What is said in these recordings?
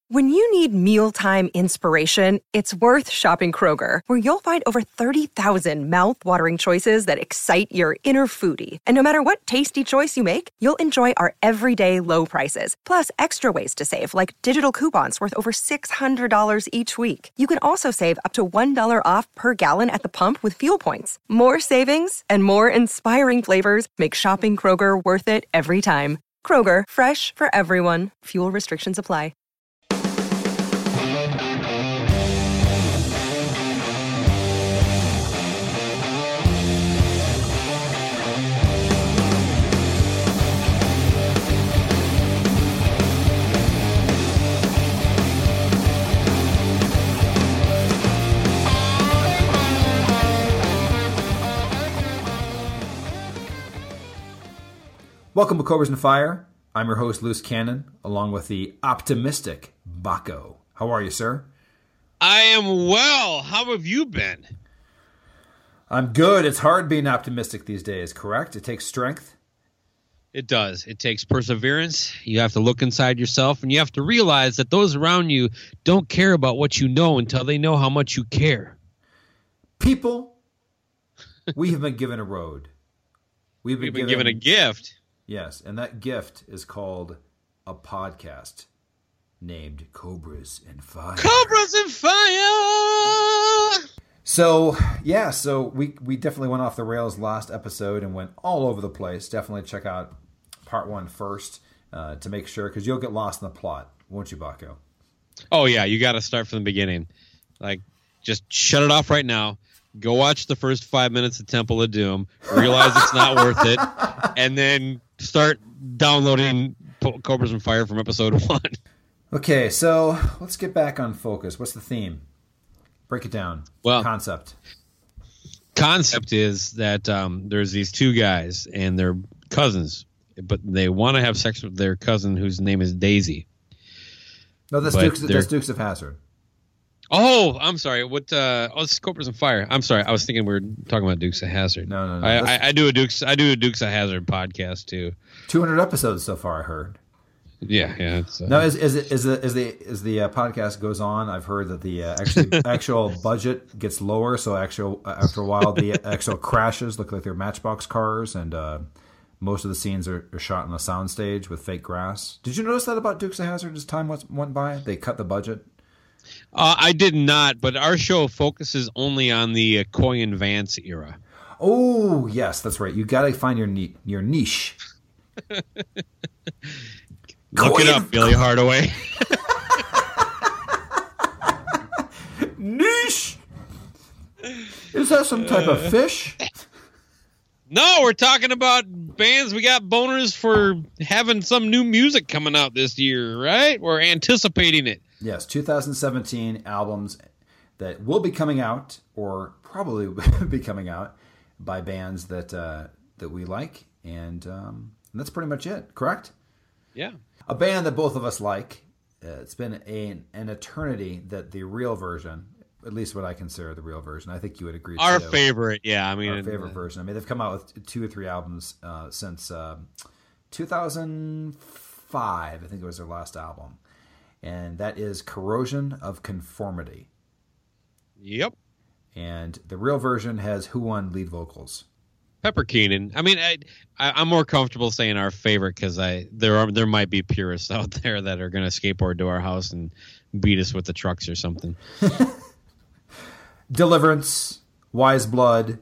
When you need mealtime inspiration, it's worth shopping Kroger, where you'll find over 30,000 mouth-watering choices that excite your inner foodie. And no matter what tasty choice you make, you'll enjoy our everyday low prices, plus extra ways to save, like digital coupons worth over $600 each week. You can also save up to $1 off per gallon at the pump with fuel points. More savings and more inspiring flavors make shopping Kroger worth it every time. Kroger, fresh for everyone. Fuel restrictions apply. Welcome to Cobras and Fire. I'm your host, Loose Cannon, along with the optimistic Baco. How are you, sir? I am well. How have you been? I'm good. It's hard being optimistic these days, correct? It takes strength. It does. It takes perseverance. You have to look inside yourself, and you have to realize that those around you don't care about what you know until they know how much you care. People, we have been given a road. We've been given a gift. Yes, and that gift is called a podcast named Cobras and Fire. Cobras and Fire! So we definitely went off the rails last episode and went all over the place. Definitely check out part 1 first to make sure, because you'll get lost in the plot, won't you, Baco? Oh, yeah, you got to start from the beginning. Like, just shut it off right now. Go watch the first 5 minutes of Temple of Doom. Realize it's not worth it. And then start downloading Cobras and Fire from episode 1. Okay, so let's get back on focus. What's the theme? Break it down. Well, concept is that there's these two guys, and they're cousins, but they want to have sex with their cousin whose name is Daisy. No, that's Dukes of Hazzard. Oh, I'm sorry. It's Cobras and Fire. I'm sorry. I was thinking we were talking about Dukes of Hazzard. No. I do a Dukes of Hazzard podcast too. 200 episodes so far, I heard. Yeah. Now, as the podcast goes on, I've heard that the actual budget gets lower. So after a while, the actual crashes look like they're Matchbox cars, and most of the scenes are shot on a soundstage with fake grass. Did you notice that about Dukes of Hazzard as time went by? They cut the budget. I did not, but our show focuses only on the Coy and Vance era. Oh, yes, that's right. You got to find your niche. Look it up, Billy Hardaway. Niche? Is that some type of fish? No, we're talking about bands. We got boners for having some new music coming out this year, right? We're anticipating it. Yes, 2017 albums that will be coming out, or probably be coming out, by bands that we like, and that's pretty much it. Correct? Yeah. A band that both of us like. It's been an eternity that the real version, at least what I consider the real version, I think you would agree. Our favorite, yeah. I mean, our favorite version. I mean, they've come out with 2 or 3 albums since 2005. I think it was their last album. And that is Corrosion of Conformity. Yep. And the real version has who on lead vocals? Pepper Keenan. I mean, I'm more comfortable saying our favorite because there might be purists out there that are going to skateboard to our house and beat us with the trucks or something. Deliverance, Wise Blood,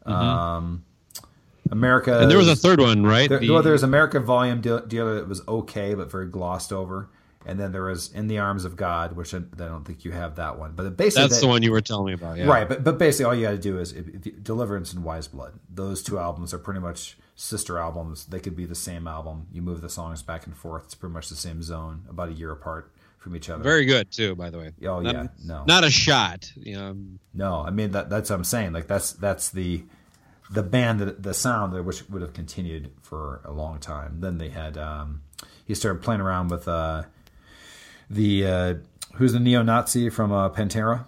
America. And there was a third one, right? There's America Volume Dealer that was okay, but very glossed over. And then there was In the Arms of God, which I don't think you have that one. But basically, that's the one you were telling me about, yeah. Right, but basically all you got to do is Deliverance and Wise Blood. Those 2 albums are pretty much sister albums. They could be the same album. You move the songs back and forth. It's pretty much the same zone, about a year apart from each other. Very good, too, by the way. Oh, no. Not a shot. You know. No, I mean, that's what I'm saying. Like, that's the band, the sound that which would have continued for a long time. Then they had, he started playing around with... who's the neo-Nazi from Pantera?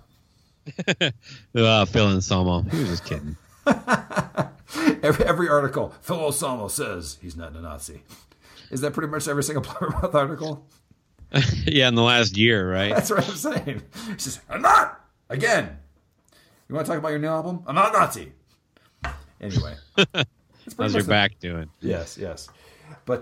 Phil Anselmo. He was just kidding. every article, Phil Anselmo says he's not a Nazi. Is that pretty much every single Plymouth article? Yeah, in the last year, right? That's what I'm saying. He says, I'm not! Again! You want to talk about your new album? I'm not Nazi! Anyway. How's your back doing? Yes. But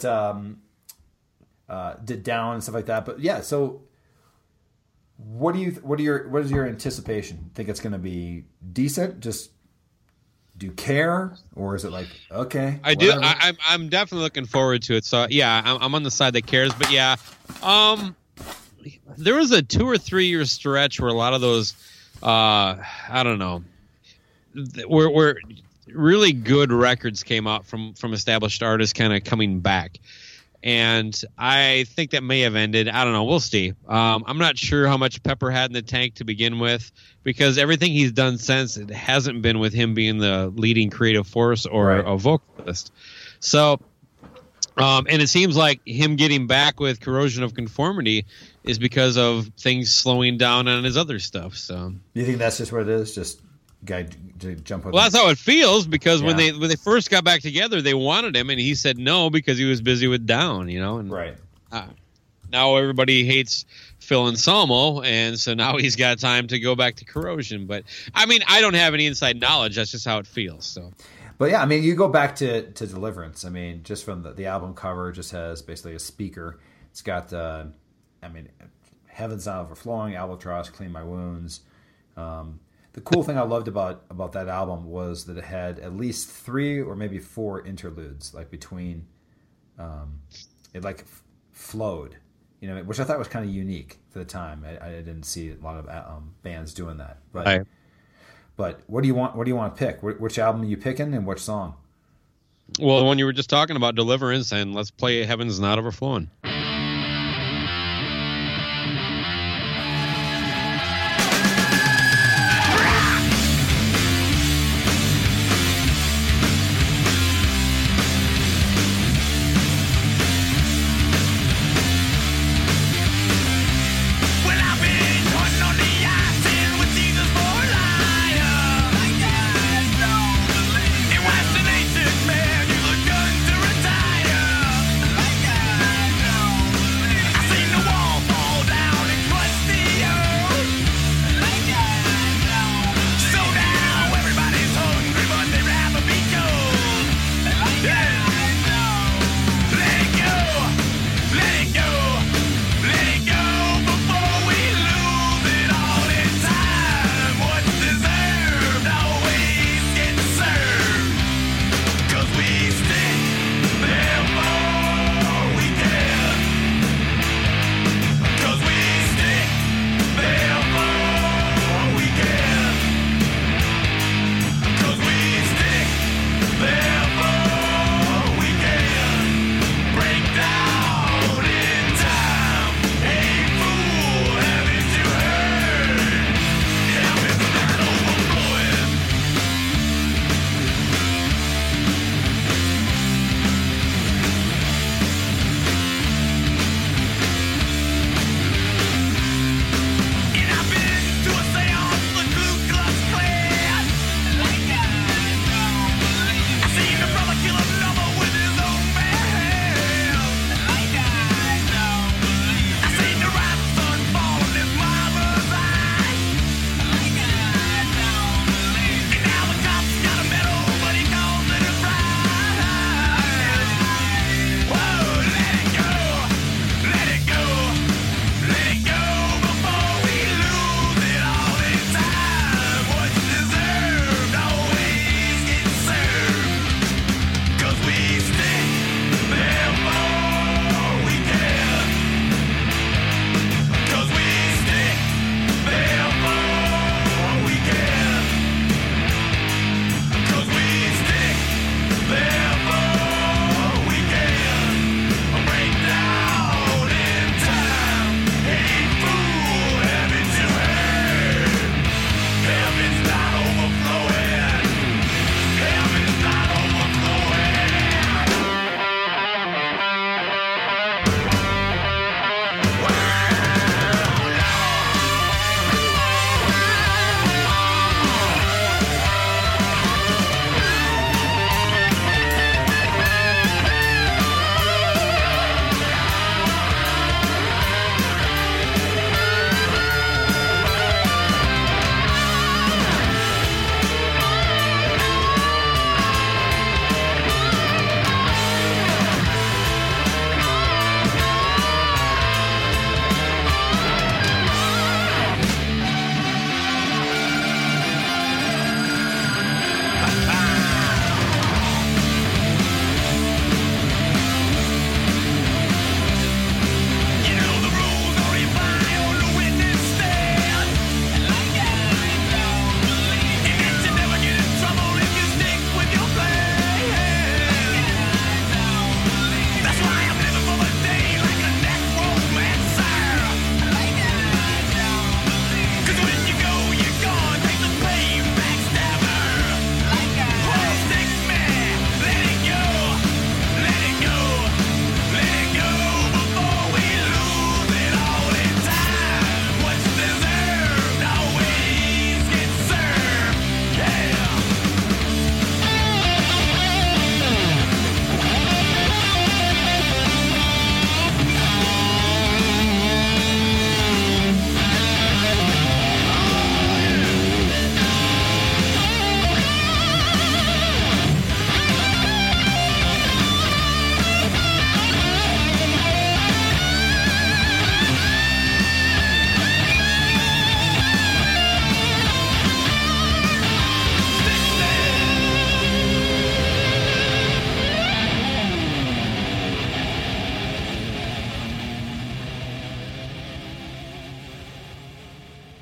did down and stuff like that. But yeah, so what is your anticipation? Think it's going to be decent? Just do you care, or is it like okay? I whatever? do. I'm definitely looking forward to it. So yeah, I'm on the side that cares. But yeah, there was a 2 or 3 year stretch where a lot of those, I don't know, where really good records came out from established artists kind of coming back. And I think that may have ended. I don't know. We'll see. I'm not sure how much Pepper had in the tank to begin with, because everything he's done since, it hasn't been with him being the leading creative force or a vocalist. So, and it seems like him getting back with Corrosion of Conformity is because of things slowing down on his other stuff. So, you think that's just what it is? Just guy to jump up. Well, that's how it feels, because when they first got back together, they wanted him, and he said no because he was busy with Down, and right. Now everybody hates Phil Anselmo, and so now he's got time to go back to Corrosion. But I mean, I don't have any inside knowledge. That's just how it feels. So, but yeah, I mean, you go back to Deliverance. I mean, just from the album cover, just has basically a speaker. It's got Heaven's Not Overflowing, Albatross, Clean My Wounds. The cool thing I loved about that album was that it had at least 3 or maybe 4 interludes, like between, it like flowed, which I thought was kind of unique for the time. I didn't see a lot of bands doing that. But but what do you want? What do you want to pick? Which album are you picking and which song? Well, the one you were just talking about, Deliverance, and let's play Heaven's Not Overflowing.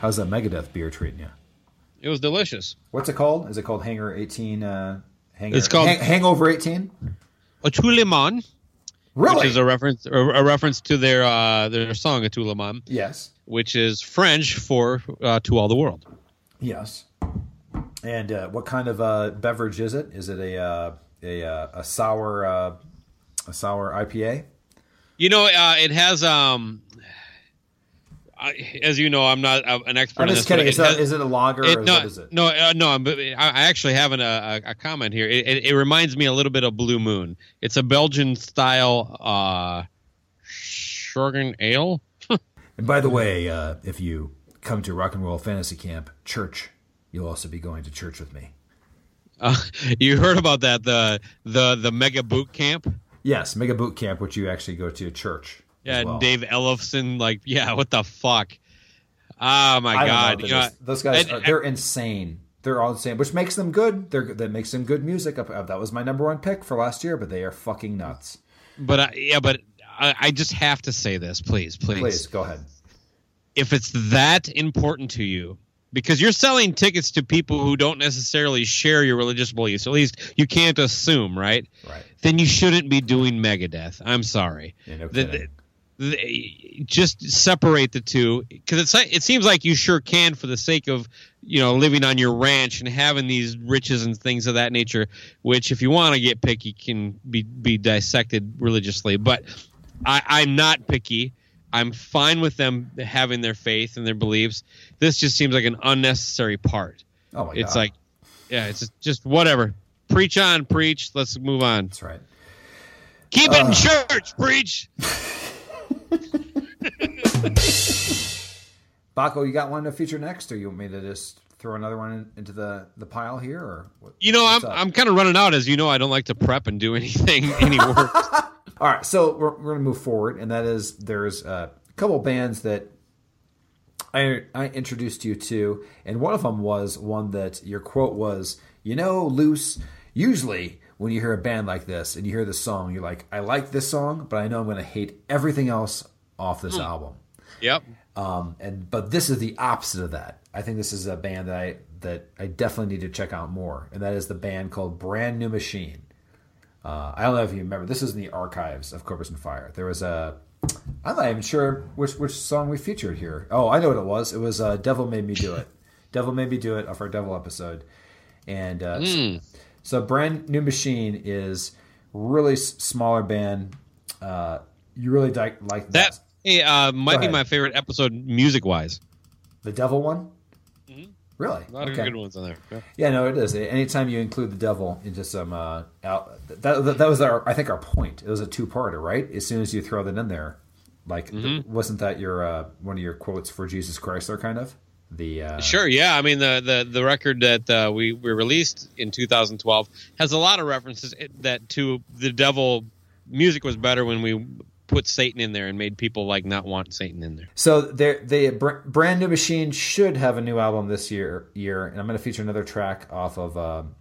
How's that Megadeth beer treating you? It was delicious. What's it called? Is it called Hangar 18? It's called Hangover 18? A Tout Le Monde. Really? Which is a reference to their song, A Tout Le Monde. Yes. Which is French for To All the World. Yes. And what kind of beverage is it? Is it a sour IPA? It has as you know, I'm not an expert. I'm just kidding. Is it a lager? Or no, what is it? No. I actually have a comment here. It reminds me a little bit of Blue Moon. It's a Belgian style Schorgen ale. And by the way, if you come to Rock and Roll Fantasy Camp church, you'll also be going to church with me. You heard about that the Mega Boot Camp? Yes, Mega Boot Camp, which you actually go to church. Yeah, well. Dave Ellefson, what the fuck? Oh my God! Those guys, they're insane. They're all insane, which makes them good. That makes them good music. That was my number one pick for last year, but they are fucking nuts. But I just have to say this, please. Please go ahead. If it's that important to you, because you're selling tickets to people who don't necessarily share your religious beliefs, at least you can't assume, right? Right. Then you shouldn't be doing Megadeth. I'm sorry. Yeah, no kidding. Just separate the two, because it seems like you sure can, for the sake of living on your ranch and having these riches and things of that nature, which if you want to get picky can be dissected religiously. But I'm not picky. I'm fine with them having their faith and their beliefs. This just seems like an unnecessary part. Oh my God. It's like, yeah, it's just whatever. Preach on, preach. Let's move on. That's right. Keep it in church, preach. Baco, you got one to feature next, or you want me to just throw another one into the pile here, or what, I'm kind of running out. As you know, I don't like to prep and do anything any work. All right, so we're going to move forward, and that is there's a couple bands that I introduced you to, and one of them was one that your quote was, Luce, usually when you hear a band like this and you hear this song, you're like, I like this song, but I know I'm going to hate everything else off this album. Yep. But this is the opposite of that. I think this is a band that I definitely need to check out more, and that is the band called Brand New Machine. I don't know if you remember. This is in the archives of Cobras and Fire. There was I'm not even sure which song we featured here. Oh, I know what it was. It was Devil Made Me Do It. Devil Made Me Do It off our Devil episode. And so Brand New Machine is really smaller band. You really like that. Might be my favorite episode music-wise. The Devil one? Mm-hmm. Really? A lot of good ones on there. Yeah, no, it is. Anytime you include the Devil into some, that was I think our point. It was a two-parter, right? As soon as you throw that in there, wasn't that your one of your quotes for Jesus Chrysler, kind of? Sure, yeah. I mean, the record that we released in 2012 has a lot of references that to the Devil. Music was better when we put Satan in there and made people not want Satan in there. So Brand New Machine should have a new album this year, and I'm going to feature another track off of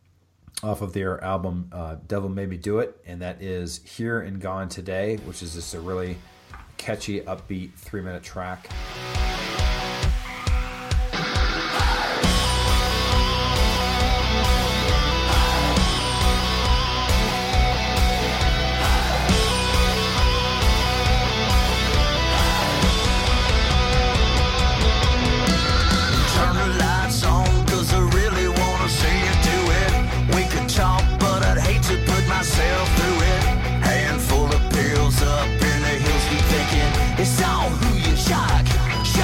their album Devil Made Me Do It, and that is Here and Gone Today, which is just a really catchy, upbeat 3-minute track. It's all who you shock.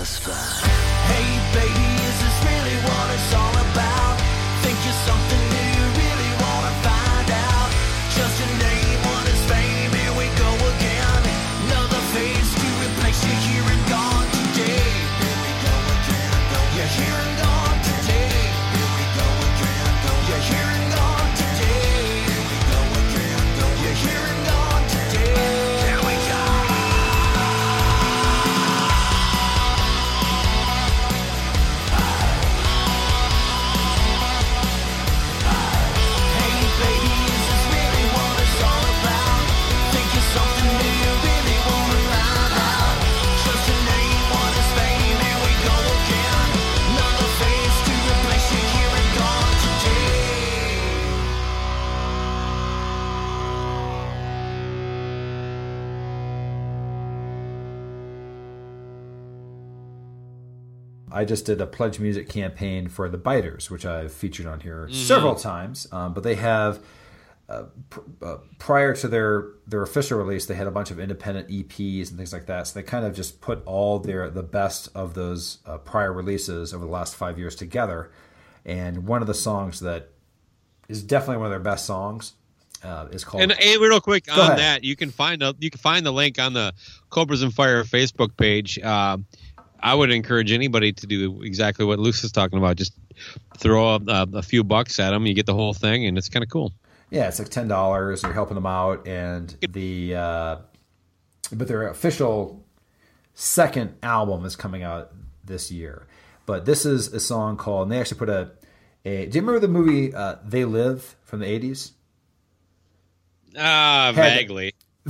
just fine. Hey baby, is this really what it's all about? Think you're something new, really wanna find out. Just a name, what is fame, here we go again. Another face to replace you, here and gone today. Here we go again, you're here and gone today. Here we go again, you're here and gone today. Here we go again, you're here and gone today. Here we go. Hey baby, is this really what it's all about? Think you're something new, really wanna find out. Just a name, what is fame, here we go again. Another face to replace you, here and gone today. I just did a pledge music campaign for the Biters, which I've featured on here several times. But they have, prior to their official release, they had a bunch of independent EPs and things like that. So they kind of just put all the best of those prior releases over the last 5 years together. And one of the songs that is definitely one of their best songs is called. And real quick on ahead. that, you can find the link on the Cobras and Fire Facebook page. I would encourage anybody to do exactly what Luce is talking about. Just throw a few bucks at them, you get the whole thing, and it's kind of cool. Yeah, it's like $10. You're helping them out, and but their official second album is coming out this year. But this is a song called, and they actually put do you remember the movie They Live from the 80s? Vaguely.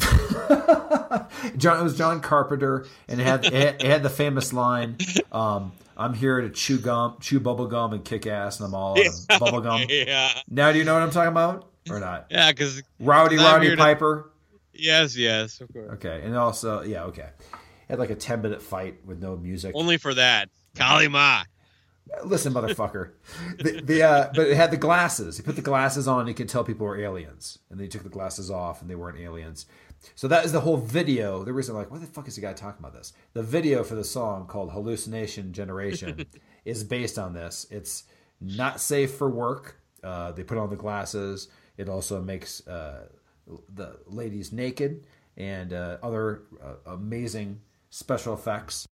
It was John Carpenter, and it had the famous line, "I'm here to chew bubble gum and kick ass, and I'm all out of bubble gum." Yeah. Now, do you know what I'm talking about or not? Yeah, because Rowdy Piper. Yes, of course. Okay, and also okay, had like a 10-minute fight with no music. Only for that, Kalima. Listen, motherfucker. But it had the glasses. He put the glasses on, and you could tell people were aliens. And then he took the glasses off, and they weren't aliens. So that is the whole video. The reason, like, what the fuck is the guy talking about this? The video for the song called Hallucination Generation is based on this. It's not safe for work. They put on the glasses. It also makes the ladies naked and other amazing special effects.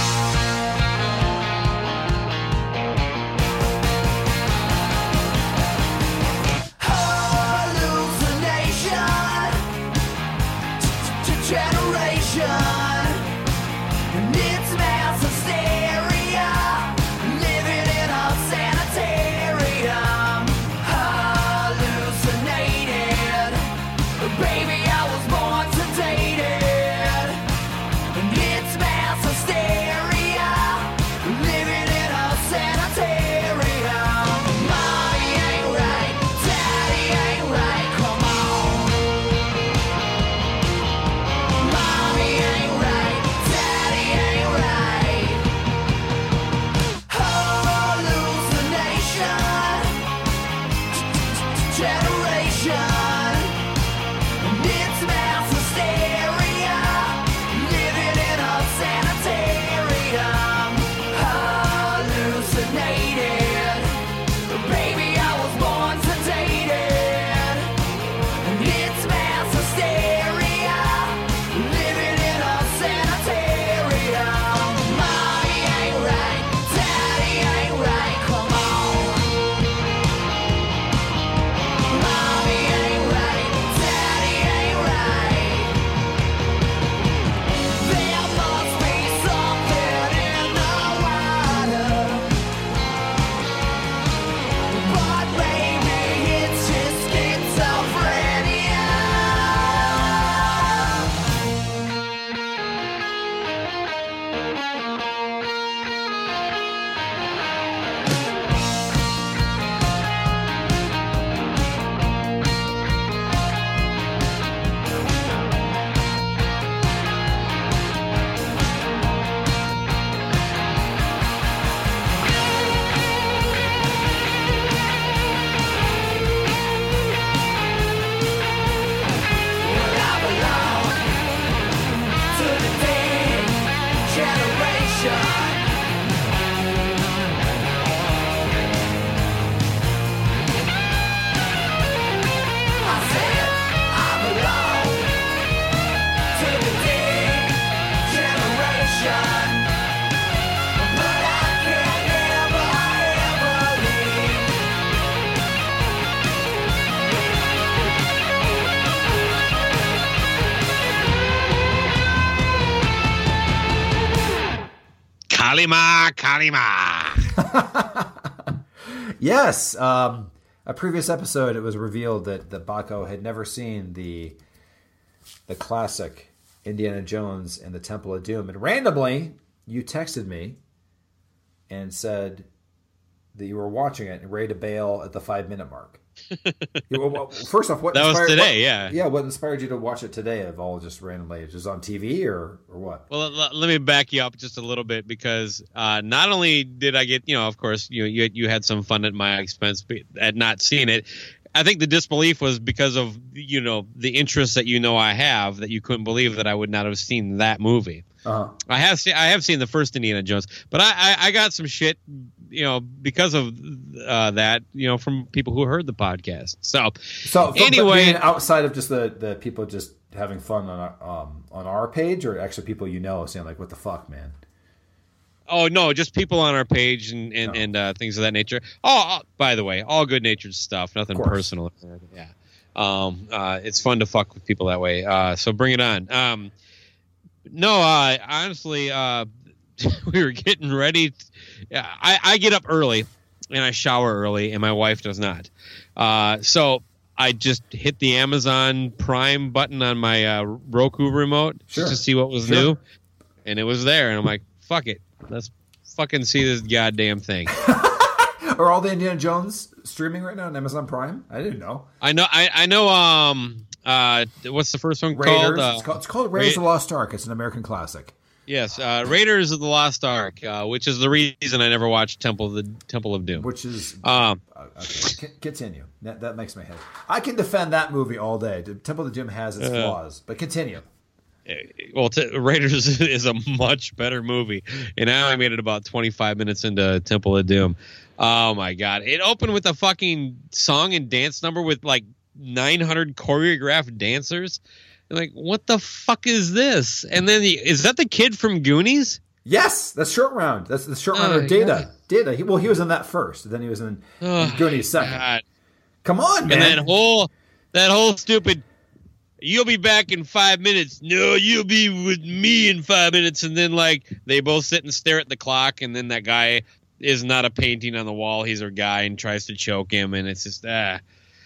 Generation, and it's mass hysteria, living in a sanitarium, hallucinated. Baby, I was born sedated, and it's mass hysteria, Kalima, Kalima. Yes. A previous episode, it was revealed that Baco had never seen the classic Indiana Jones and the Temple of Doom. And randomly, you texted me and said that you were watching it and ready to bail at the 5-minute mark. Well, first off, what that inspired, was today, yeah. What inspired you to watch it today? Of all just randomly, just on TV or what? Well, let me back you up just a little bit because not only did I get, of course, you had some fun at my expense at not seeing it. I think the disbelief was because of the interest that I have, that you couldn't believe that I would not have seen that movie. Uh-huh. I have seen the first Indiana Jones, but I got some shit because of that from people who heard the podcast. So anyway, outside of just the people just having fun on our page, or actually people saying like, "What the fuck, man." Oh no, just people on our page and things of that nature. Oh, by the way, all good natured stuff, nothing personal. Yeah, it's fun to fuck with people that way. So bring it on. No, honestly, we were getting ready. I get up early and I shower early, and my wife does not. So I just hit the Amazon Prime button on my Roku remote just to see what was new, and it was there. And I'm like, fuck it. Let's fucking see this goddamn thing. Are all the Indiana Jones streaming right now on Amazon Prime? I didn't know. I know. What's the first one Raiders. called? It's called Raiders of the Lost Ark. It's an American classic. Yes, Raiders of the Lost Ark, which is the reason I never watched Temple of Doom. Which is okay. Continue. That makes my head. I can defend that movie all day. Temple of Doom has its flaws, but continue. Well, Raiders is a much better movie, and I only made it about 25 minutes into Temple of Doom. Oh my god! It opened with a fucking song and dance number with like 900 choreographed dancers. I'm like, what the fuck is this? And then is that the kid from Goonies? Yes, that's Short Round. That's the Short Round of Data. God. Data. He was in that first. Then he was in Goonies second. God. Come on, man! And that whole stupid. You'll be back in 5 minutes. No, you'll be with me in 5 minutes. And then, like, they both sit and stare at the clock. And then that guy is not a painting on the wall. He's a guy and tries to choke him. And it's just, And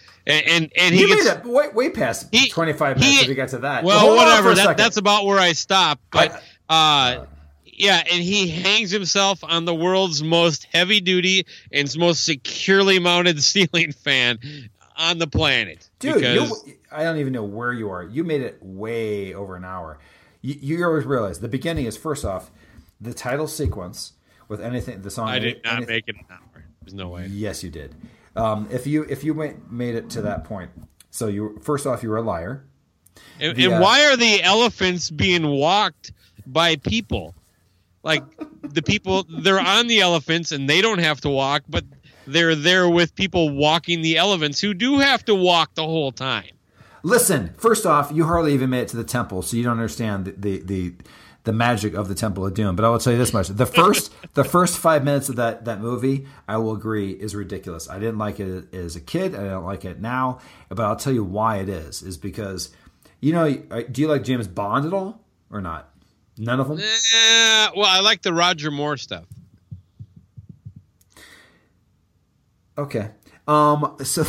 he gets made it way past 25 minutes if you got to that. Well, whatever. That's about where I stopped. But, yeah, and he hangs himself on the world's most heavy-duty and most securely mounted ceiling fan on the planet. Dude, I don't even know where you are. You made it way over an hour. You always realize the beginning is, first off, the title sequence with anything. The song. I did not make it an hour. There's no way. Yes, you did. If you made it to that point, so you first off, you were a liar. And why are the elephants being walked by people? Like the people, they're on the elephants and they don't have to walk, but they're there with people walking the elephants who do have to walk the whole time. Listen, first off, you hardly even made it to the temple, so you don't understand the magic of the Temple of Doom. But I will tell you this much: the first 5 minutes of that movie, I will agree, is ridiculous. I didn't like it as a kid. I don't like it now. But I'll tell you why it is because, do you like James Bond at all or not? None of them. Well, I like the Roger Moore stuff. Okay. So.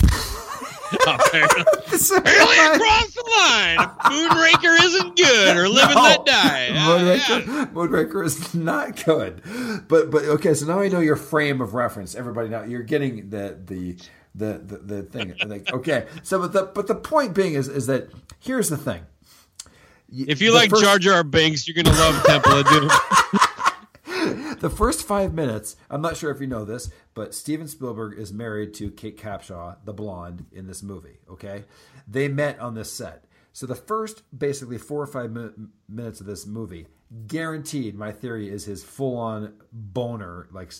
Apparently across the line. Moonraker isn't good, or Live and Let Die. Moonraker is not good. But okay, so now I know your frame of reference. Everybody now you're getting the thing. Like, okay, so but the point being is that here's the thing. If you like Jar Jar Binks, you're gonna love Temple of Doom. The first 5 minutes, I'm not sure if you know this, but Steven Spielberg is married to Kate Capshaw, the blonde, in this movie, okay? They met on this set. So the first, basically, 4 or 5 minutes of this movie, guaranteed, my theory, is his full-on boner, like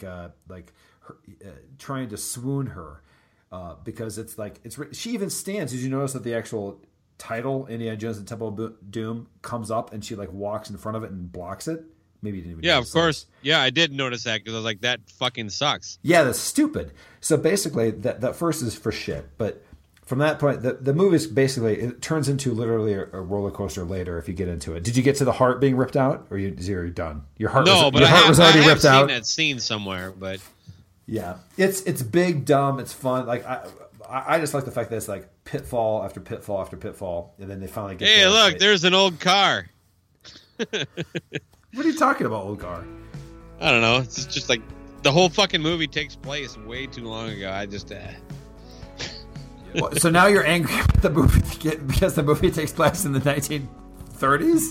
trying to swoon her, because she even stands. Did you notice that the actual title, Indiana Jones and the Temple of Doom, comes up and she, walks in front of it and blocks it? Maybe you didn't even notice of course. That. Yeah, I did notice that because I was like, that fucking sucks. Yeah, that's stupid. So basically, that first is for shit. But from that point, the movie's basically, it turns into literally a roller coaster later if you get into it. Did you get to the heart being ripped out, or you're done? Your heart was already ripped out. I've seen that scene somewhere, but yeah, it's big, dumb, it's fun. Like I just like the fact that it's like pitfall after pitfall after pitfall, and then they finally get. Hey, look, there's an old car. What are you talking about, old car? I don't know. It's just like the whole fucking movie takes place way too long ago. I just. Well, so now you're angry at the movie because the movie takes place in the 1930s?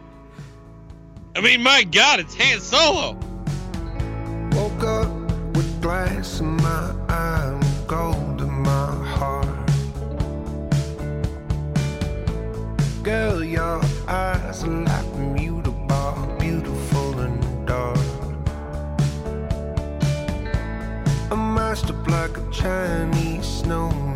I mean, my God, it's Han Solo. Woke up with glass in my eye and gold in my heart. Girl, your eyes are like mutable, beautiful and dark. I'm mashed up like a Chinese snowman.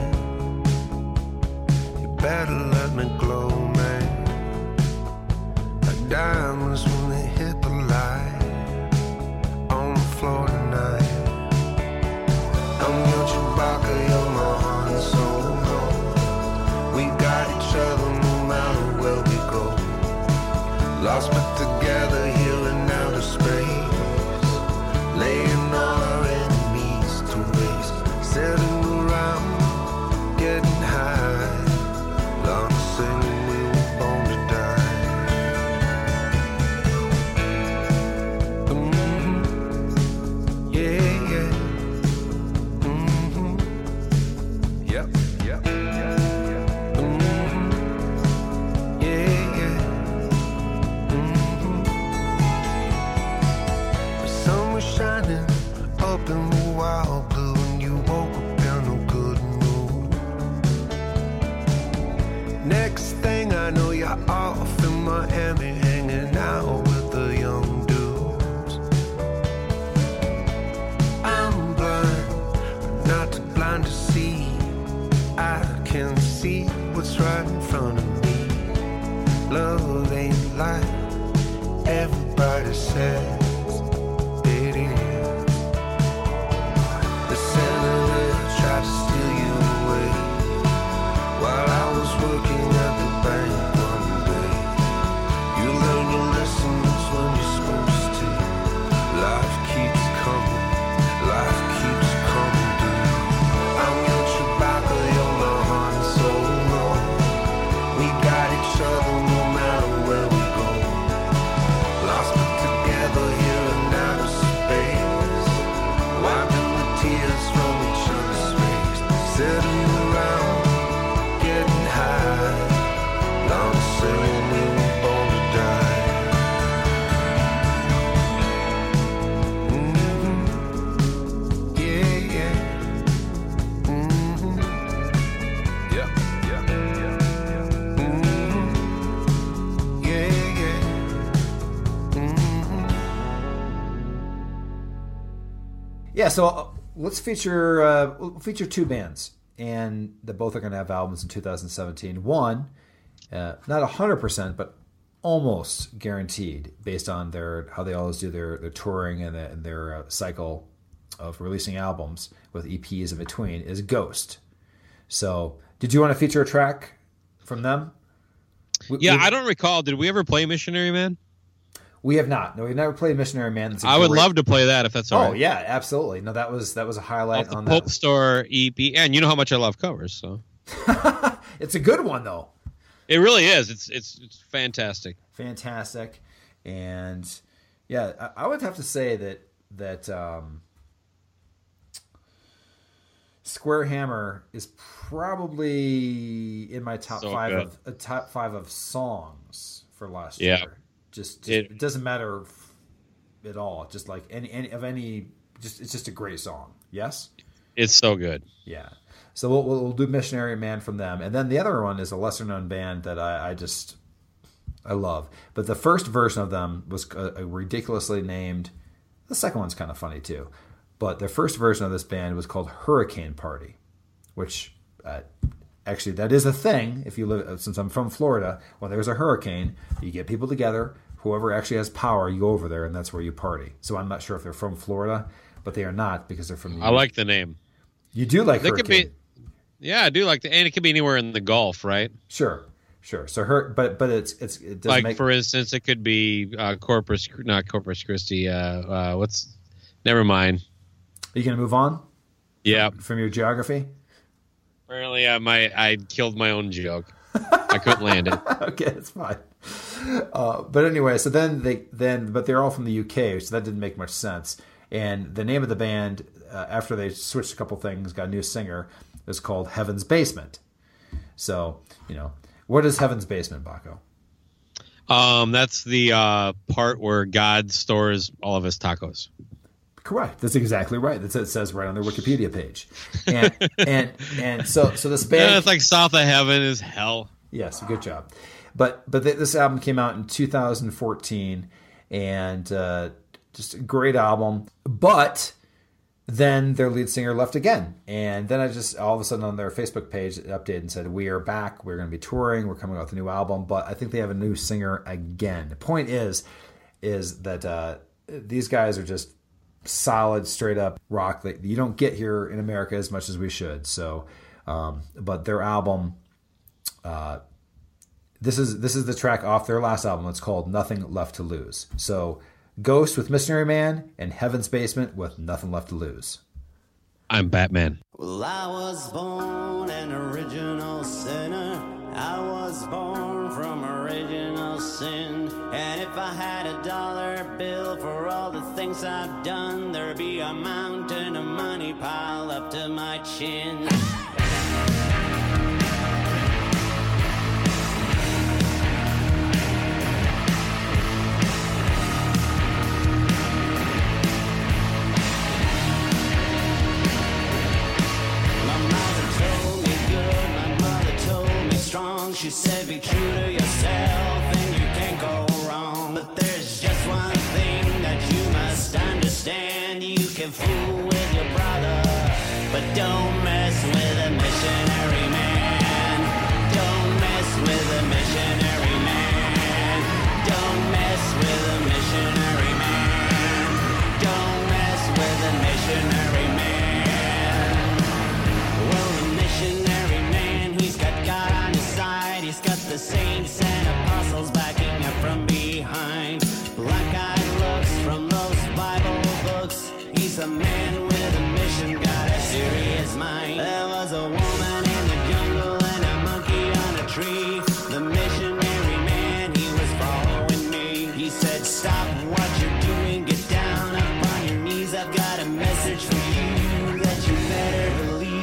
You better let me glow, man. Like diamonds when they hit the light on the floor tonight. I'm your Chewbacca, you're my Han Solo. We got each other no matter where we go. Lost but together here in outer space, laying all our enemies to waste, sitting around getting high, long singing we were born to die. Yeah, yeah. Yep, yep, yep, yep. Yeah, yeah. The sun was shining up in the wild blue, and you woke up in a good mood. Next thing I know, you're off in Miami, hanging out with the young dudes. I'm blind, but not too blind to see. I can see what's right in front of me. Love ain't like everybody says it is. The senator tried to steal you away while I was working at the bank one day. You learn your lessons when you're supposed to. Life keeps coming, life keeps coming, dude. I'm your Chewbacca, you're my Han Solo. We got each other no matter where we go. Lost but together here in outer space, wiping the tears from each other's face, sitting around getting high, long saying we were born to die. Yeah, yeah. Yep, yep, yep, yep. Yeah, yeah. Yeah, so let's feature we'll feature two bands, and they both are going to have albums in 2017. One, not 100%, but almost guaranteed, based on how they always do their touring and their cycle of releasing albums with EPs in between, is Ghost. So, did you want to feature a track from them? I don't recall. Did we ever play Missionary Man? We have not. No, we've never played Missionary Man. I would love to play that if that's all right. Oh yeah, absolutely. No, that was a highlight Off on the Pope Store EP, and you know how much I love covers, so that. It's a good one though. it really is. It's fantastic. Fantastic, and yeah, I would have to say that Square Hammer is probably in my top five of songs for last year. Just it doesn't matter at all. Just like any, it's just a great song. Yes, it's so good. Yeah. So we'll do Missionary Man from them, and then the other one is a lesser known band that I love. But the first version of them was a ridiculously named. The second one's kind of funny too, but the first version of this band was called Hurricane Party, which actually that is a thing. If you live, since I'm from Florida, when there's a hurricane, you get people together. Whoever actually has power, you go over there, and that's where you party. So I'm not sure if they're from Florida, but they are not because they're from. I like the name. You do like Hurricane. Yeah, I do like that, and it could be anywhere in the Gulf, right? Sure. So but it doesn't like make, for instance, it could be not Corpus Christi. Never mind. Are you gonna move on? Yeah. From your geography. Apparently, I killed my own joke. I couldn't land it. Okay, that's fine. But anyway, so but they're all from the UK, so that didn't make much sense. And the name of the band, after they switched a couple things, got a new singer, is called Heaven's Basement. So, what is Heaven's Basement, Baco? That's the part where God stores all of his tacos. Correct. That's exactly right. That's what it says right on their Wikipedia page. And so this band, Yeah, it's like south of heaven is hell. Yes, good job. But this album came out in 2014, and just a great album. But then their lead singer left again, and then I just all of a sudden on their Facebook page updated and said, "We are back. We're going to be touring. We're coming out with a new album." But I think they have a new singer again. The point is that these guys are just solid, straight up rock that you don't get here in America as much as we should. So, but their album. This is the track off their last album. It's called Nothing Left to Lose. So Ghost with Missionary Man and Heaven's Basement with Nothing Left to Lose. I'm Batman. Well, I was born an original sinner. I was born from original sin. And if I had a dollar bill for all the things I've done, there'd be a mountain of money piled up to my chin. She said be true to yourself and you can't go wrong. But there's just one thing that you must understand. You can fool with your brother, but don't mess with a missionary man. Don't mess with a missionary man. Don't mess with a missionary man. Don't mess with a missionary man. Well, the missionary man, he's got God on his side. He's got the saints and apostles backing up from behind. Black-eyed looks from those Bible books. He's a man with a mission, got a serious mind. There was a woman in the jungle and a monkey on a tree. The missionary man, he was following me. He said, stop what you're doing, get down up on your knees. I've got a message for you that you better believe.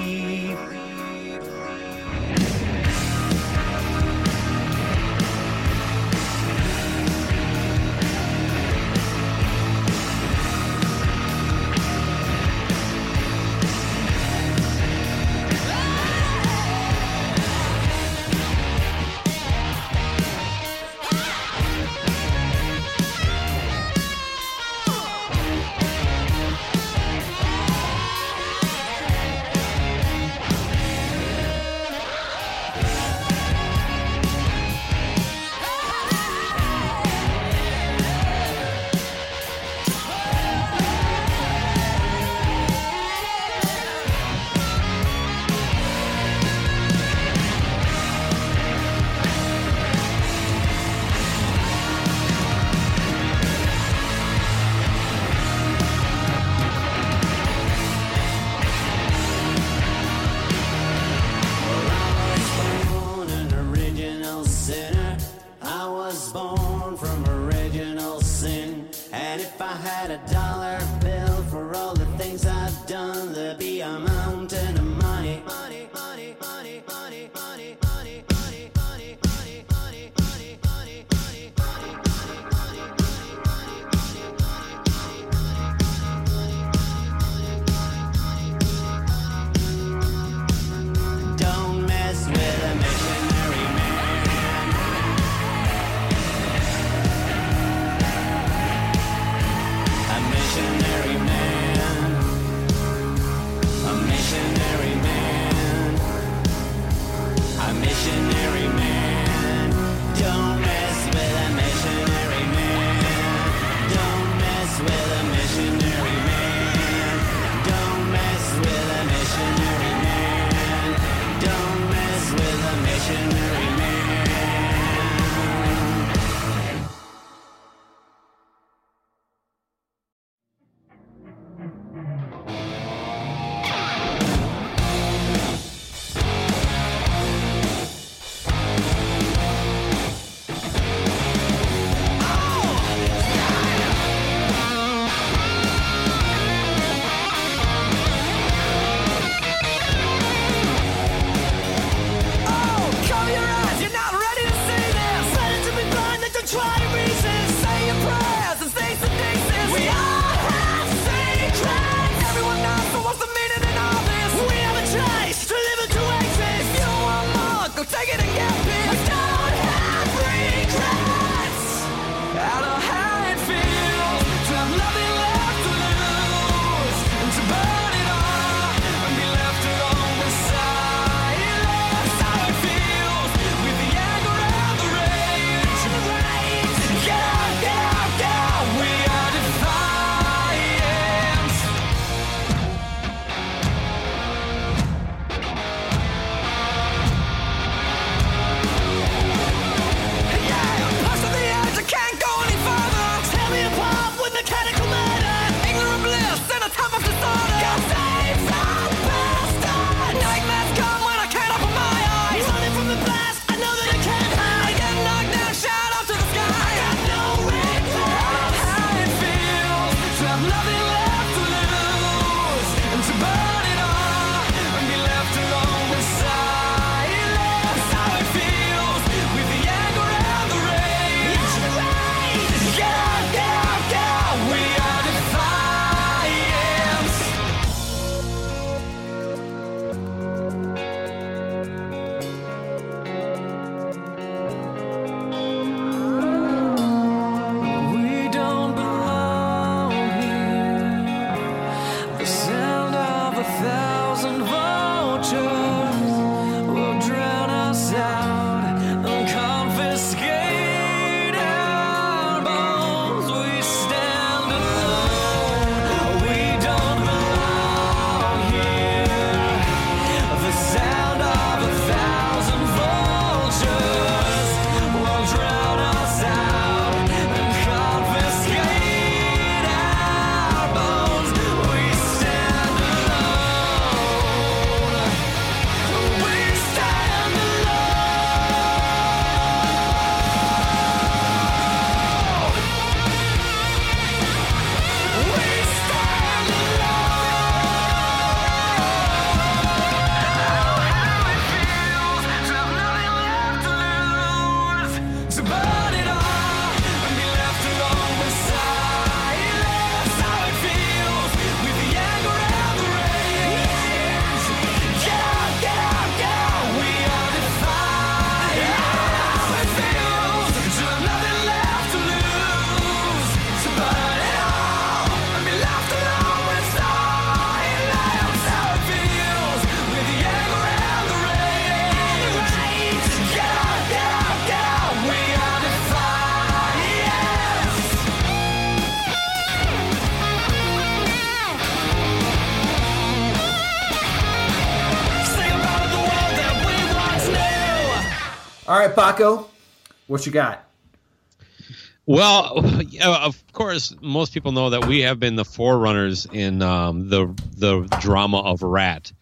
All right, Paco, what you got? Well, of course, most people know that we have been the forerunners in the drama of Rat.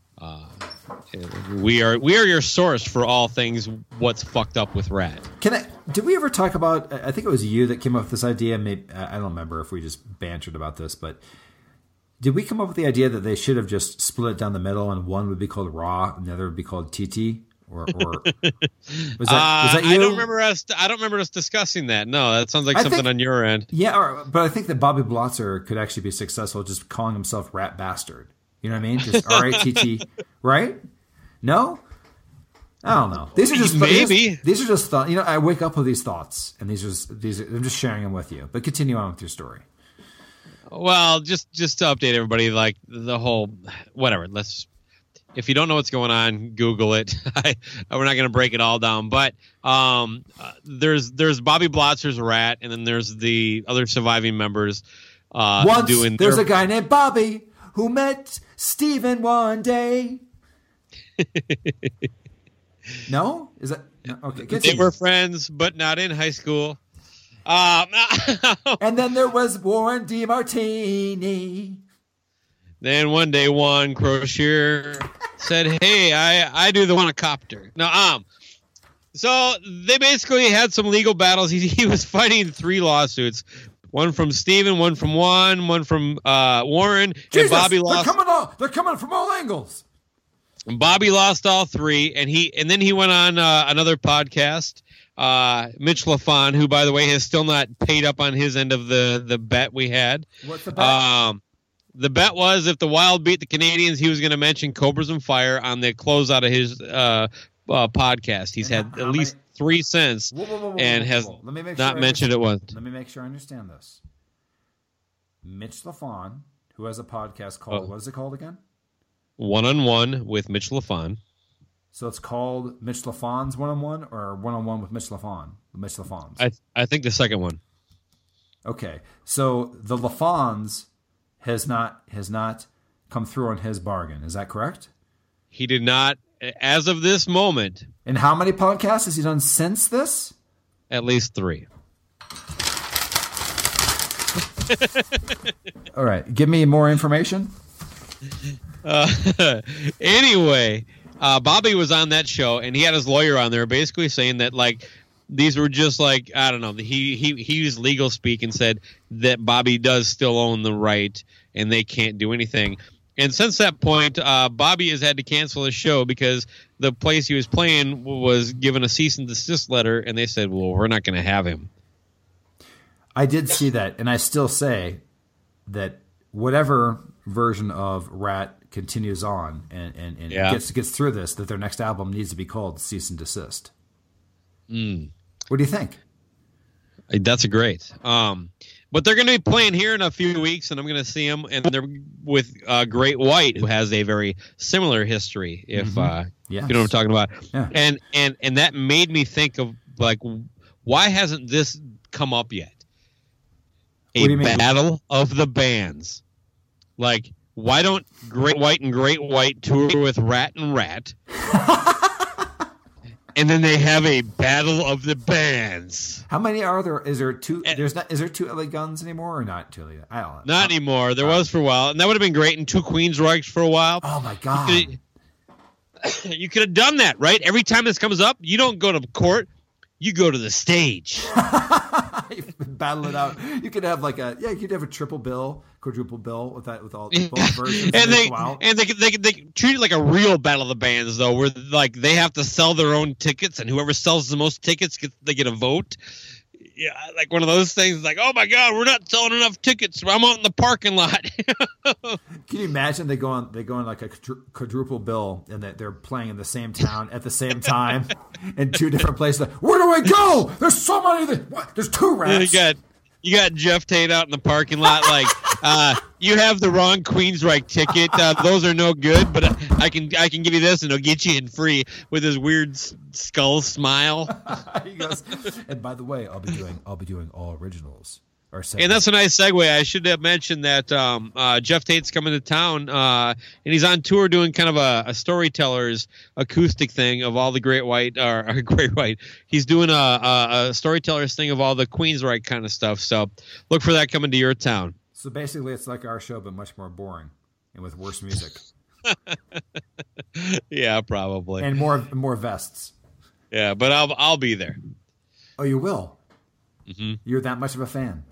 We are your source for all things what's fucked up with Rat. Did we ever talk about? I think it was you that came up with this idea. Maybe I don't remember if we just bantered about this, but did we come up with the idea that they should have just split it down the middle and one would be called Raw and the other would be called TT? Or was that you? I don't remember us discussing that. No, that sounds like something on your end. Yeah, but I think that Bobby Blotzer could actually be successful just calling himself Rat Bastard. You know what I mean? Just RATT, right? No, I don't know. These are just these are just thoughts. You know, I wake up with these thoughts, and these are I'm just sharing them with you. But continue on with your story. Well, just to update everybody, like the whole whatever. If you don't know what's going on, Google it. We're not going to break it all down, but there's Bobby Blotzer's Rat, and then there's the other surviving members. There's a guy named Bobby who met Steven one day. No? Is that no? Okay? They were friends, but not in high school. And then there was Warren DeMartini. Then one day, Juan Crocier said, "Hey, I do the Wanacopter." No, so they basically had some legal battles. He was fighting 3 lawsuits: one from Steven, one from Juan, one from Warren. Jesus, and Bobby lost. They're coming from all angles. And Bobby lost all 3, and then he went on another podcast. Mitch LaFon, who by the way has still not paid up on his end of the bet we had. What's the bet? The bet was if the Wild beat the Canadians, he was going to mention Cobras and Fire on the closeout of his podcast. He's had at least 3 cents and has not mentioned it once. Let me make sure I understand this. Mitch LaFon, who has a podcast called, what is it called again? One-on-One with Mitch LaFon. So it's called Mitch LaFon's One-on-One or One-on-One with Mitch LaFon? Mitch LaFon's. I think the second one. Okay. So the LaFon's has not come through on his bargain. Is that correct? He did not, as of this moment. And how many podcasts has he done since this? At least 3. All right. Give me more information. Anyway, Bobby was on that show, and he had his lawyer on there basically saying that, like, these were just like, I don't know, he used legal speak and said that Bobby does still own the right and they can't do anything. And since that point, Bobby has had to cancel his show because the place he was playing was given a cease and desist letter, and they said, well, we're not going to have him. I did see that, and I still say that whatever version of Rat continues on and gets through this, that their next album needs to be called Cease and Desist. What do you think? That's great. But they're going to be playing here in a few weeks, and I'm going to see them. And they're with Great White, who has a very similar history. If you know what I'm talking about, yeah. And that made me think of, like, why hasn't this come up yet? A battle of the bands. Like, why don't Great White and Great White tour with Rat and Rat? And then they have a battle of the bands. How many are there? Is there 2? Is there 2 LA Guns anymore or not 2 LA? I don't know. Not anymore. There was for a while, and that would have been great. And 2 Queensryches for a while. Oh my god! You could have done that, right? Every time this comes up, you don't go to court. You go to the stage. Battle it out. You could have you could have a triple bill, quadruple bill with all both versions. And they treat it like a real battle of the bands, though, where like they have to sell their own tickets, and whoever sells the most tickets they get a vote. Yeah, like one of those things. Like, oh my god, we're not selling enough tickets. I'm out in the parking lot. Can you imagine they go on like a quadruple bill, and they're playing in the same town at the same time in 2 different places? Like, where do I go? There's so many. There's 2 Rats. You got Jeff Tate out in the parking lot. Like, you have the wrong Queensryche ticket. Those are no good, but I can give you this, and it'll get you in free with his weird skull smile. He goes, and by the way, I'll be doing all originals. Or And that's a nice segue. I should have mentioned that Jeff Tate's coming to town, and he's on tour doing kind of a storyteller's acoustic thing of all the Great White. He's doing a storyteller's thing of all the Queensryche kind of stuff. So look for that coming to your town. So basically, it's like our show, but much more boring and with worse music. Yeah, probably. And more vests. Yeah, but I'll be there. Oh, you will? Mm-hmm. You're that much of a fan?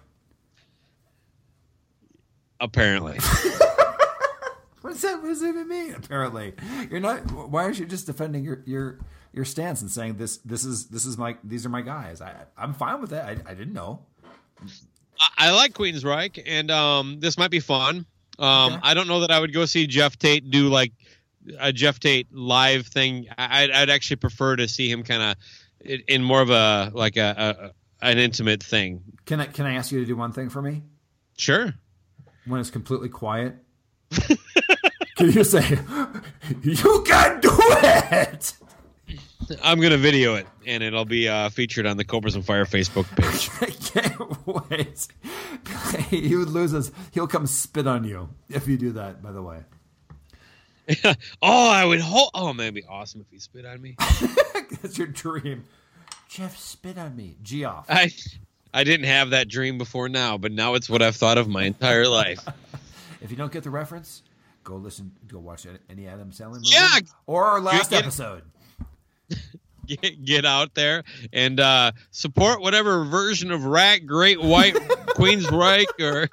Apparently. What does that even mean? Apparently, you're not. Why aren't you just defending your stance and saying these are my guys? I'm fine with that. I didn't know. I like Queensryche, and this might be fun. Okay. I don't know that I would go see Jeff Tate do like a Jeff Tate live thing. I'd actually prefer to see him kind of in more of an intimate thing. Can I ask you to do one thing for me? Sure. When it's completely quiet, can you say, "You can do it"? I'm gonna video it, and it'll be featured on the Cobras and Fire Facebook page. I can't wait. He would lose us. He'll come spit on you if you do that. By the way. I would hope. Oh, man, it'd be awesome if he spit on me. That's your dream. Jeff spit on me. Geoff. I didn't have that dream before now, but now it's what I've thought of my entire life. If you don't get the reference, go watch any Adam Sandler movie. Yeah. Or our last episode. Get out there and support whatever version of Great White Queensryche or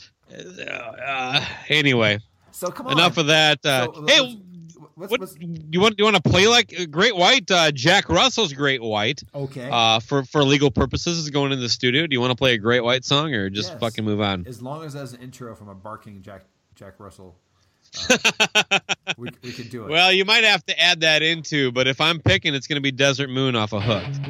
anyway. So come on. Enough of that. Hey, you want to play like Great White? Jack Russell's Great White. Okay. For legal purposes, is going in the studio. Do you want to play a Great White song or just fucking move on? As long as there's an intro from a barking Jack Russell. We could do it. Well, you might have to add that into, but if I'm picking, it's going to be Desert Moon off of Hooked.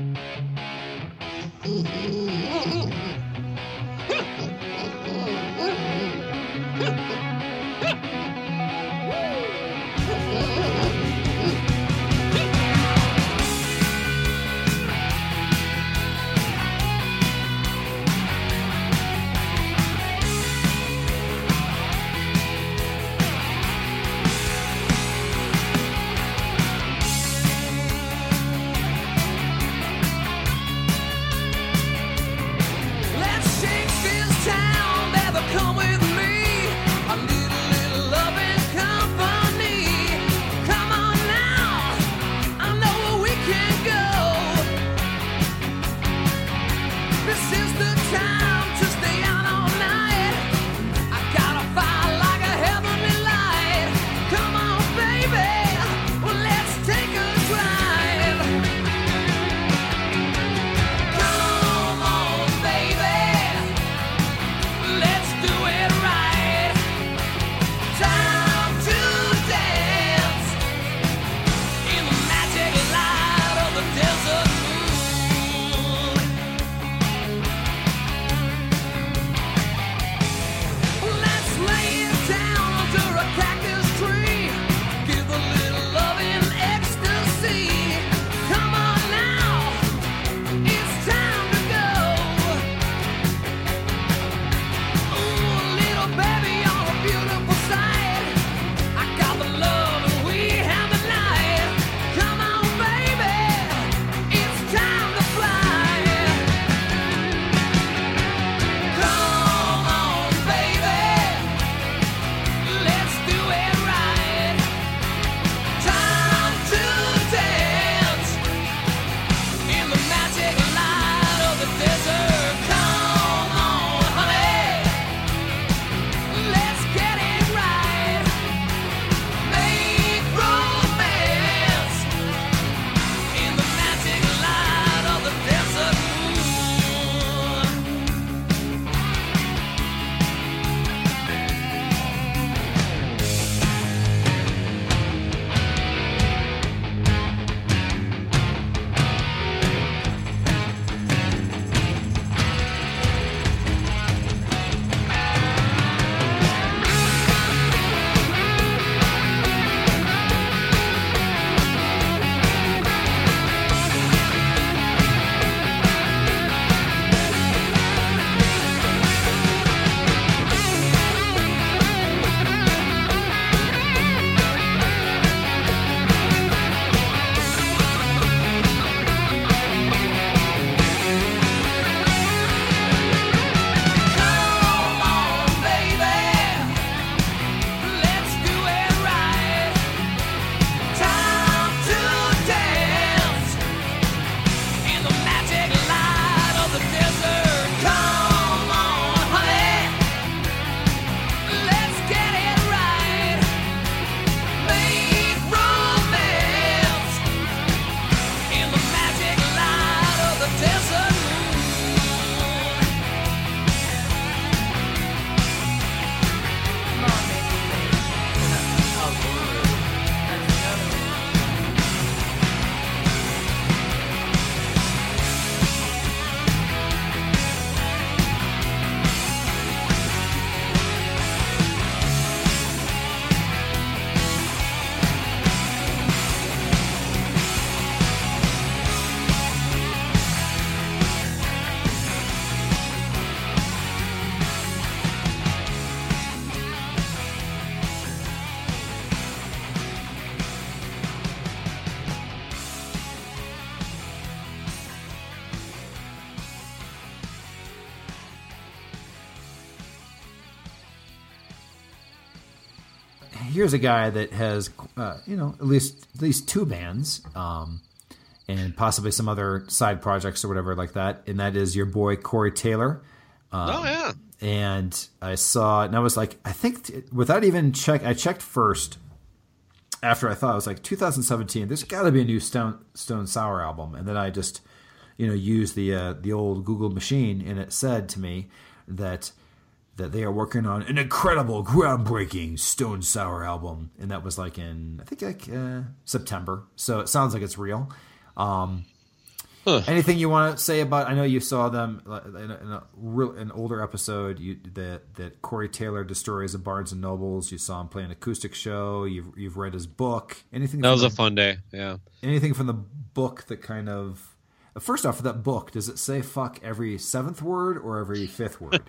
here's a guy that has, at least two bands, and possibly some other side projects or whatever like that. And that is your boy Corey Taylor. Oh yeah. And I saw, and I was like, I think without even I checked first. After I thought, I was like, 2017. There's got to be a new Stone Sour album, and then I just, used the old Google machine, and it said to me that they are working on an incredible, groundbreaking Stone Sour album, and that was like in September. So it sounds like it's real. Anything you want to say about? I know you saw them in an older episode. That Corey Taylor destroys the Barnes and Nobles. You saw him play an acoustic show. You've read his book. Anything? That was a fun day. Yeah. Anything from the book that kind of. First off, for that book, does it say "fuck" every 7th word or every 5th word?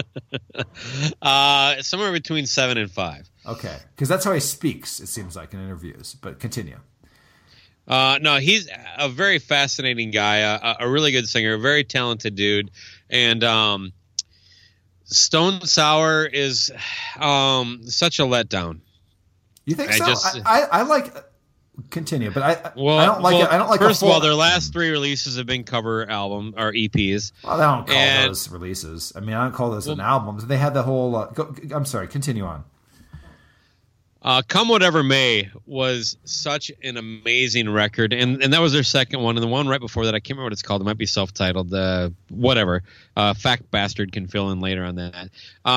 Somewhere between 7 and 5. Okay, because that's how he speaks. It seems like in interviews. But continue. No, he's a very fascinating guy, a really good singer, a very talented dude. And Stone Sour is such a letdown. You think so? I like continue, but I don't like it. I don't like. First of all, their last 3 releases have been cover album or EPs. Well, I don't call those releases. I mean, I don't call those an album. They had the whole. I'm sorry. Continue on. Come Whatever May was such an amazing record, and that was their second one. And the one right before that, I can't remember what it's called. It might be self-titled. Whatever. Fact Bastard can fill in later on that.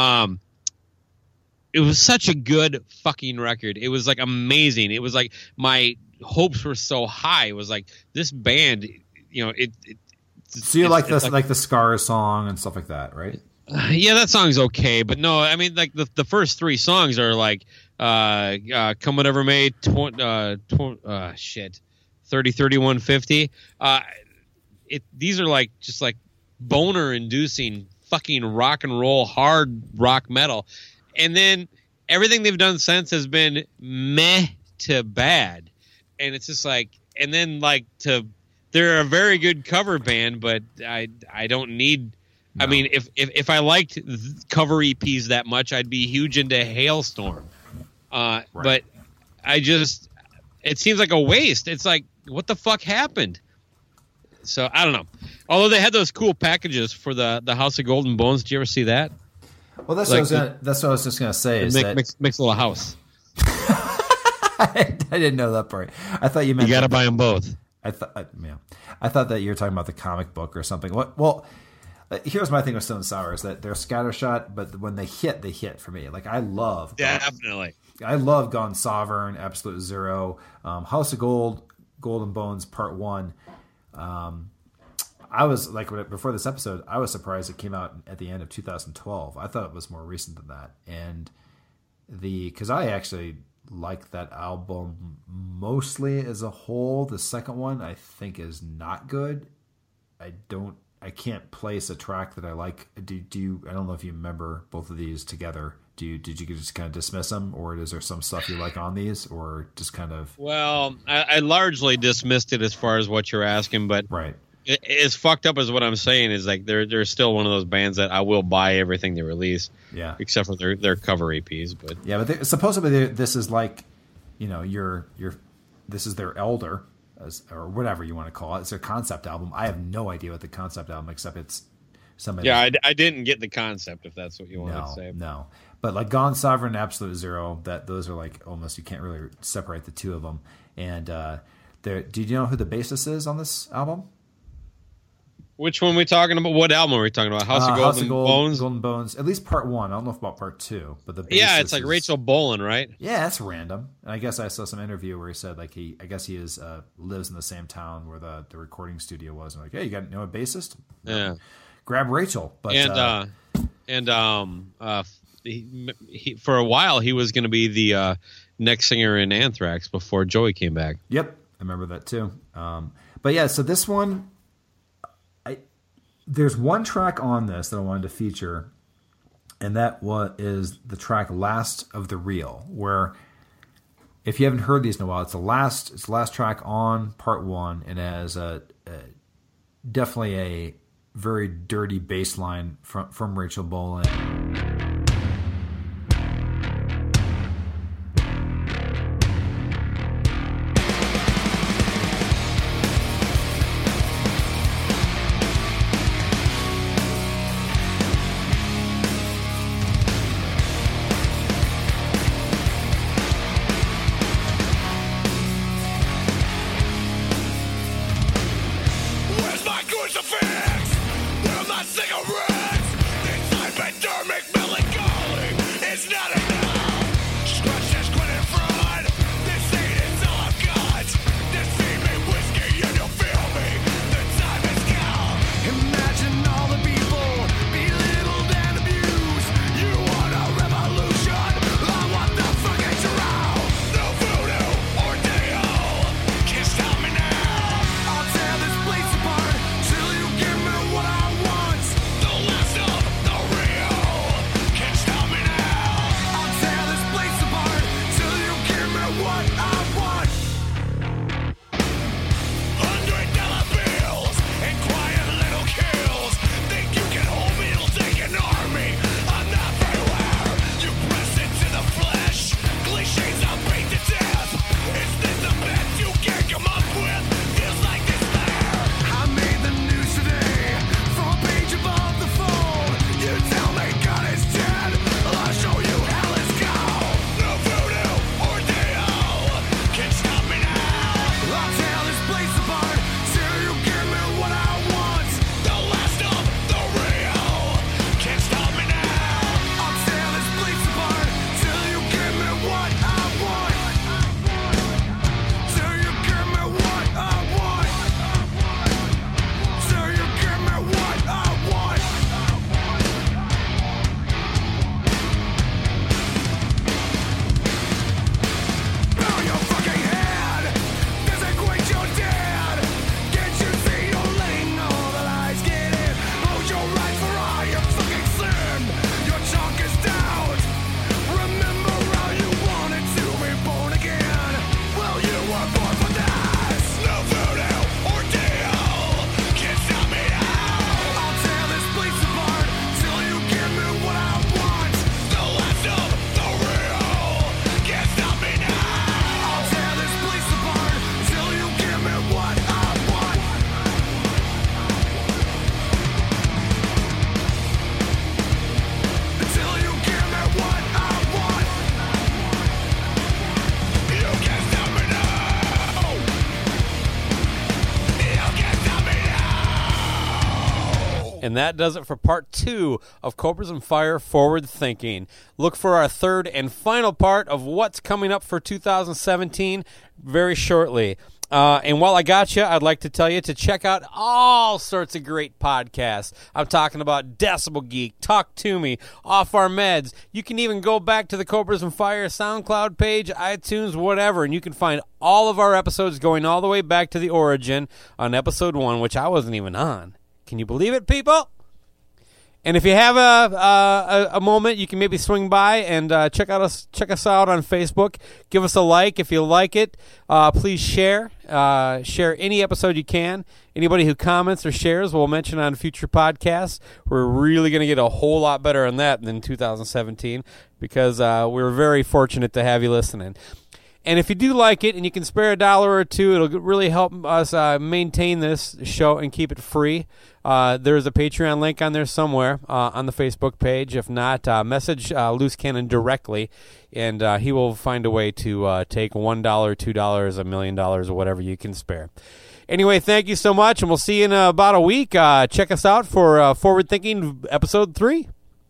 It was such a good fucking record. It was like amazing. It was like my hopes were so high. It was like this band, So you like this, like the Scars song and stuff like that, right? Yeah, that song's okay, but no, I mean, like the first 3 songs are like Come Whatever May, 30, 31, 50. These are like just like boner inducing fucking rock and roll, hard rock metal. And then everything they've done since has been meh to bad. And it's just like, and then like they're a very good cover band, but I don't need. No. I mean, if I liked cover EPs that much, I'd be huge into Hailstorm. Right. But it seems like a waste. It's like, what the fuck happened? So I don't know. Although they had those cool packages for the House of Golden Bones. Did you ever see that? Well, that's what I was just gonna say. Is mix a little house. I didn't know that part. I thought you meant you got to buy them both. I thought that you were talking about the comic book or something. Well, here's my thing with Stone Sour is that they're scattershot, but when they hit for me. Like I love Gone Sovereign, Absolute Zero, House of Golden Bones Part 1. I was like, before this episode, I was surprised it came out at the end of 2012. I thought it was more recent than that. And because I actually like that album mostly as a whole. The second one I think is not good. I can't place a track that I like. Do you? I don't know if you remember both of these together. Did you just kind of dismiss them, or is there some stuff you like on these, or just kind of? Well, I largely dismissed it as far as what you're asking, but right. As fucked up as what I'm saying is like they're still one of those bands that I will buy everything they release. Yeah. Except for their cover EPs, but yeah, but supposedly this is like, this is their Elder, or whatever you want to call it. It's their concept album. I have no idea what the concept album, except it's somebody. Yeah, I didn't get the concept, if that's what you wanted to say. No, but like Gone Sovereign, Absolute Zero, those are like almost, you can't really separate the two of them. And do you know who the bassist is on this album? Which one are we talking about? What album are we talking about? House of Golden Bones? Golden Bones. At least part 1. I don't know about part 2. But the it's like Rachel Bolan, right? Yeah, that's random. And I guess I saw some interview where he said like he lives in the same town where the recording studio was. And like, hey, you got a bassist? Yeah. Grab Rachel. But he, for a while he was going to be the next singer in Anthrax before Joey came back. Yep, I remember that too. But yeah, so this one. There's one track on this that I wanted to feature, and that is the track "Last of the Real." Where, if you haven't heard these in a while, it's the last track on part 1, and it has definitely a very dirty bass line from Rachel Bolan. And that does it for part 2 of Cobras and Fire Forward Thinking. Look for our third and final part of what's coming up for 2017 very shortly. And while I got you, I'd like to tell you to check out all sorts of great podcasts. I'm talking about Decibel Geek, Talk to Me, Off Our Meds. You can even go back to the Cobras and Fire SoundCloud page, iTunes, whatever, and you can find all of our episodes going all the way back to the origin on episode 1, which I wasn't even on. Can you believe it, people? And if you have a moment, you can maybe swing by and check us out on Facebook. Give us a like if you like it. Please share any episode you can. Anybody who comments or shares, we'll mention on future podcasts. We're really going to get a whole lot better on that than 2017 because we're very fortunate to have you listening. And if you do like it and you can spare $1 or $2, it'll really help us maintain this show and keep it free. There's a Patreon link on there somewhere on the Facebook page. If not, message Loose Cannon directly, and he will find a way to take $1, $2, $1 million, or whatever you can spare. Anyway, thank you so much, and we'll see you in about a week. Check us out for Forward Thinking Episode 3.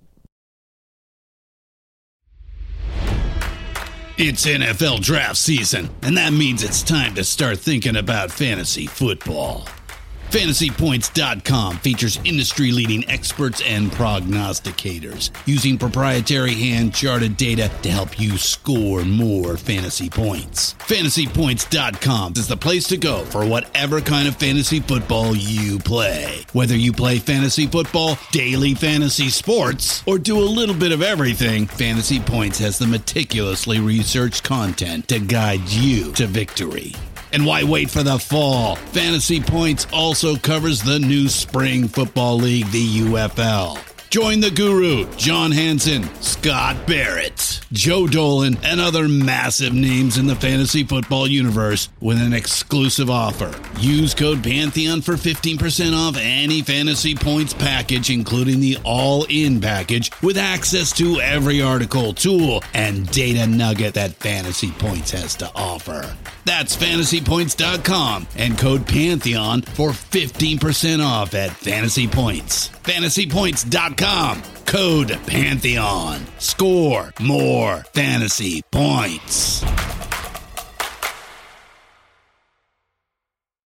It's NFL draft season, and that means it's time to start thinking about fantasy football. FantasyPoints.com features industry-leading experts and prognosticators using proprietary hand-charted data to help you score more fantasy points. FantasyPoints.com is the place to go for whatever kind of fantasy football you play. Whether you play fantasy football, daily fantasy sports, or do a little bit of everything, Fantasy Points has the meticulously researched content to guide you to victory. And why wait for the fall? Fantasy Points also covers the new spring football league, the UFL. Join the guru, John Hansen, Scott Barrett, Joe Dolan, and other massive names in the fantasy football universe with an exclusive offer. Use code Pantheon for 15% off any Fantasy Points package, including the all-in package, with access to every article, tool, and data nugget that Fantasy Points has to offer. That's FantasyPoints.com and code Pantheon for 15% off at Fantasy Points. FantasyPoints.com, code Pantheon. Score more fantasy points.